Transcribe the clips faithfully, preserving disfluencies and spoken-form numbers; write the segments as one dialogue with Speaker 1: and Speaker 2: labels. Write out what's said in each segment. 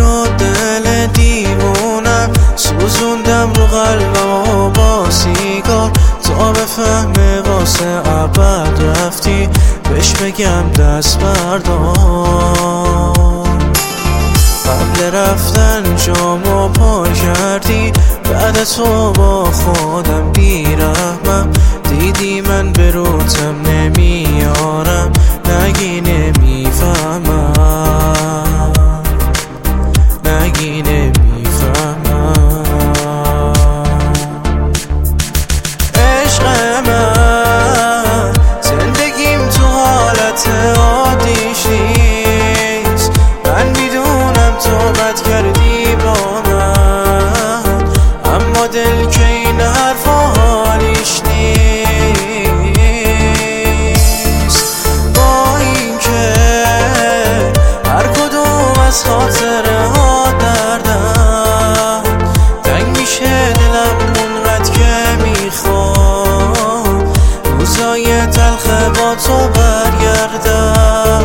Speaker 1: شد دل دیوونم، سوزوندم رو قلبم و با سیگار تا بفهمه واسه ابد رفتی، بهش بگم دست بردار. قبل رفتن جامو پر کردی، بعد تو با خودم بیرحمم، دیدی من به روتم نمیارم، نگی نمیفهمم، نگی نمیفهمم. عشق من زندگیم تو حالت عادیش نیست، من میدونم تو بد کردی با من، اما دل که این حرفا حالیش نیست. با این که هر کدوم از خاطره ها دردن تنگ میشه دلم اونقدر که میخوام روزای تلخ با تو برگردم.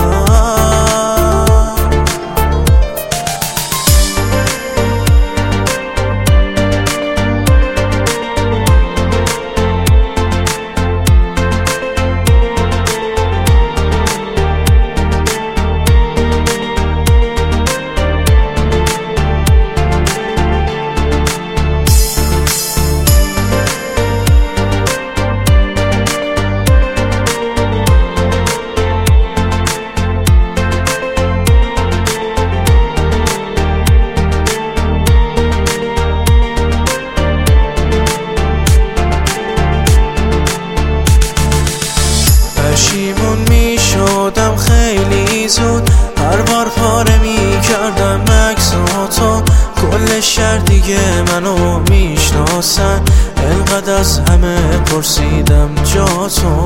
Speaker 1: پشیمون می شدم خیلی زود، هر بار پاره می کردم عکساتو، کل شهر دیگه منو میشناسن، انقدر از همه پرسیدم جاتو.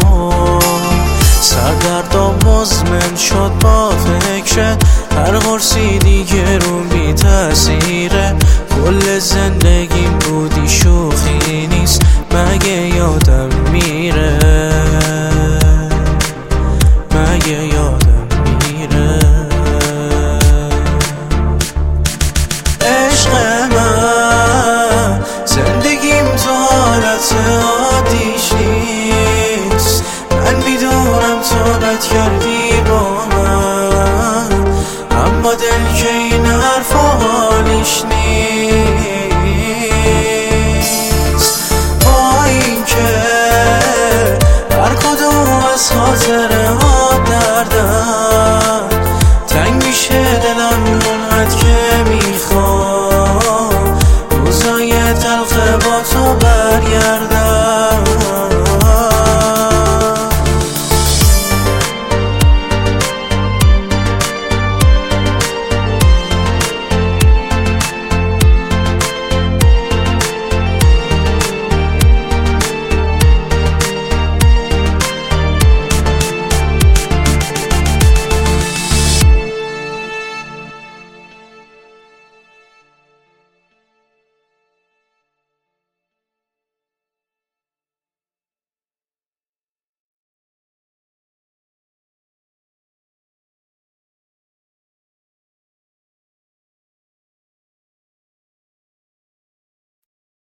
Speaker 1: سردردم مزمن شد با فکرت، هر قرصی دیگه رو بی تأثیره، کل زندگیم بودی شوخی نیست، مگه یادم میره، مگه یادم میره. عشق من زندگیم تو حالت عادیش نیست، من میدونم تو بد کردی با من، اما دل که این حرفا حالیش نیست.